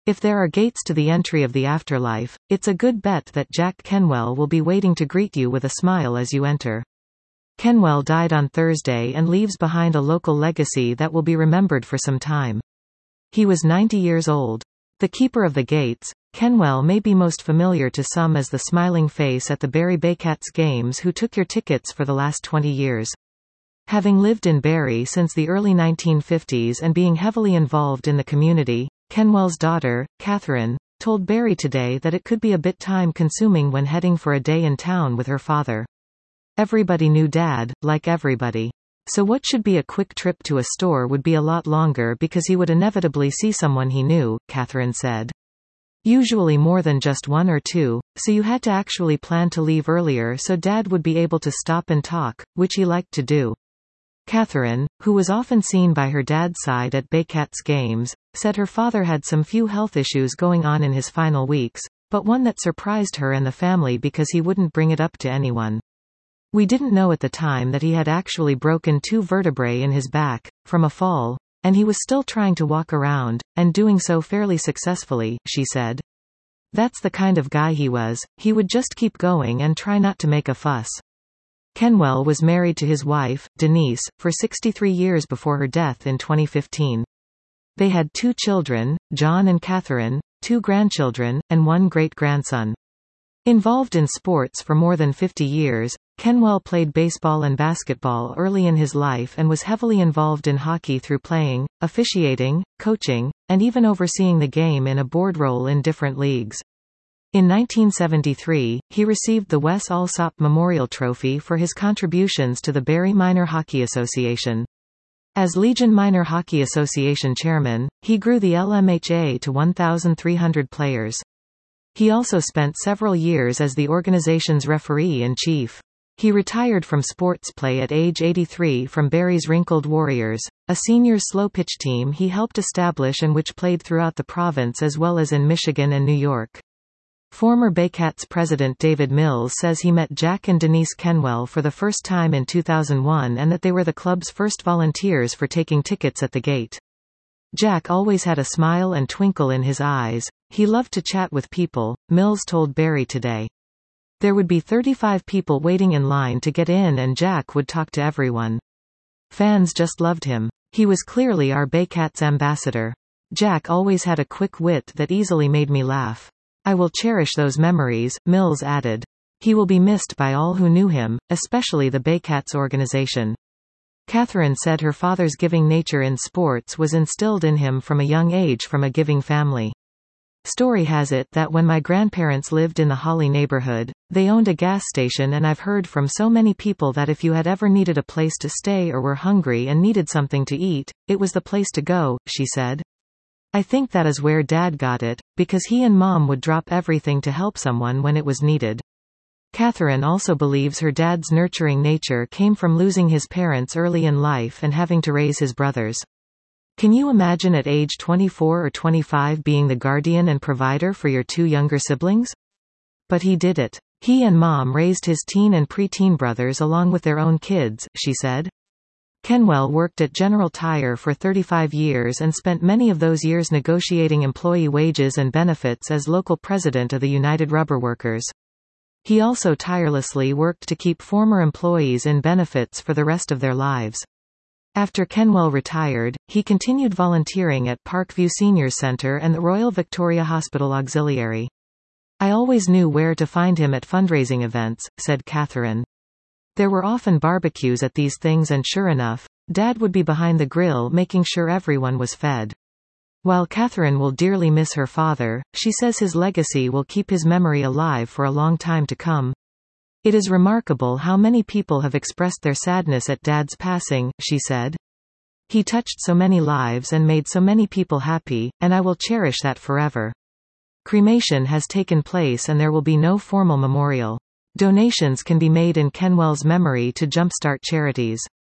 If there are gates to the entry of the afterlife, it's a good bet that Jack Kenwell will be waiting to greet you with a smile as you enter. Kenwell died on Thursday and leaves behind a local legacy that will be remembered for some time. He was 90 years old. The keeper of the gates, Kenwell may be most familiar to some as the smiling face at the Barrie Baycats games who took your tickets for the last 20 years. Having lived in Barrie since the early 1950s and being heavily involved in the community, Kenwell's daughter, Catherine, told Barrie Today that it could be a bit time-consuming when heading for a day in town with her father. Everybody knew Dad, like everybody. So what should be a quick trip to a store would be a lot longer because he would inevitably see someone he knew, Catherine said. Usually more than just one or two, so you had to actually plan to leave earlier so Dad would be able to stop and talk, which he liked to do. Catherine, who was often seen by her dad's side at Baycats games, said her father had some few health issues going on in his final weeks, but one that surprised her and the family because he wouldn't bring it up to anyone. We didn't know at the time that he had actually broken 2 vertebrae in his back, from a fall, and he was still trying to walk around, and doing so fairly successfully, she said. That's the kind of guy he was, he would just keep going and try not to make a fuss. Kenwell was married to his wife, Denise, for 63 years before her death in 2015. They had 2 children, John and Catherine, 2 grandchildren, and 1 great-grandson. Involved in sports for more than 50 years, Kenwell played baseball and basketball early in his life and was heavily involved in hockey through playing, officiating, coaching, and even overseeing the game in a board role in different leagues. In 1973, he received the Wes Alsop Memorial Trophy for his contributions to the Barrie Minor Hockey Association. As Legion Minor Hockey Association chairman, he grew the LMHA to 1,300 players. He also spent several years as the organization's referee-in-chief. He retired from sports play at age 83 from Barrie's Wrinkled Warriors, a seniors slow-pitch team he helped establish and which played throughout the province as well as in Michigan and New York. Former Baycats president David Mills says he met Jack and Denise Kenwell for the first time in 2001 and that they were the club's first volunteers for taking tickets at the gate. Jack always had a smile and twinkle in his eyes. He loved to chat with people, Mills told Barrie Today. There would be 35 people waiting in line to get in and Jack would talk to everyone. Fans just loved him. He was clearly our Baycats ambassador. Jack always had a quick wit that easily made me laugh. I will cherish those memories, Mills added. He will be missed by all who knew him, especially the Baycats organization. Catherine said her father's giving nature in sports was instilled in him from a young age from a giving family. Story has it that when my grandparents lived in the Holly neighborhood, they owned a gas station, and I've heard from so many people that if you had ever needed a place to stay or were hungry and needed something to eat, it was the place to go, she said. I think that is where Dad got it, because he and Mom would drop everything to help someone when it was needed. Catherine also believes her dad's nurturing nature came from losing his parents early in life and having to raise his brothers. Can you imagine at age 24 or 25 being the guardian and provider for your 2 younger siblings? But he did it. He and Mom raised his teen and preteen brothers along with their own kids, she said. Kenwell worked at General Tire for 35 years and spent many of those years negotiating employee wages and benefits as local president of the United Rubber Workers. He also tirelessly worked to keep former employees in benefits for the rest of their lives. After Kenwell retired, he continued volunteering at Parkview Seniors Center and the Royal Victoria Hospital Auxiliary. I always knew where to find him at fundraising events, said Catherine. There were often barbecues at these things and sure enough, Dad would be behind the grill making sure everyone was fed. While Catherine will dearly miss her father, she says his legacy will keep his memory alive for a long time to come. It is remarkable how many people have expressed their sadness at Dad's passing, she said. He touched so many lives and made so many people happy, and I will cherish that forever. Cremation has taken place and there will be no formal memorial. Donations can be made in Kenwell's memory to jumpstart charities.